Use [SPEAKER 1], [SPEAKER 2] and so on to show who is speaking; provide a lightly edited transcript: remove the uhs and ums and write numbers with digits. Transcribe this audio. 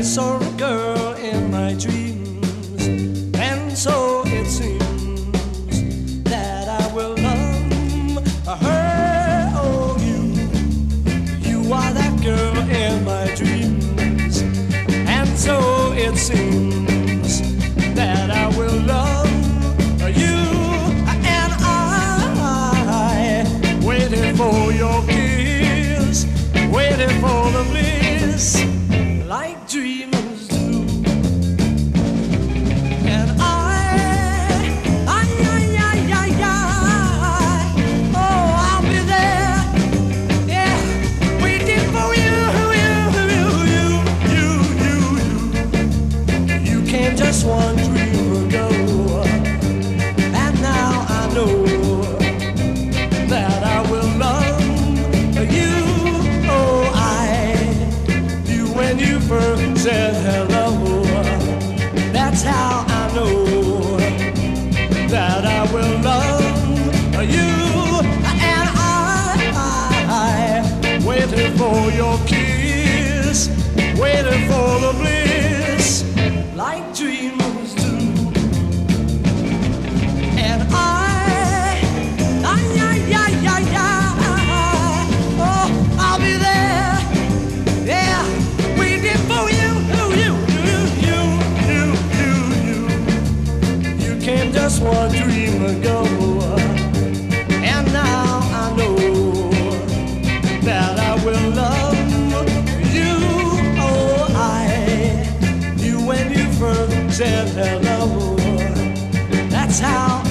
[SPEAKER 1] saw a girl in my dreams, and so it seems that I will love her. Oh, you are that girl in my dreams, and so it seems that I will love you. And I waited for your kiss, waited for the bliss, like dreamers do. And oh, I'll be there, yeah, waiting for you. You came just one dream ago, and now I know that I will love you. Oh, when you first said hello, that's how I know that I will love you. And I waited for your kiss, waited for the bliss, like dreamers do. And oh, I'll be there, yeah, waiting for you. You came just one dream ago, and now I know that I will love you. Oh, I knew when you first said hello, that's how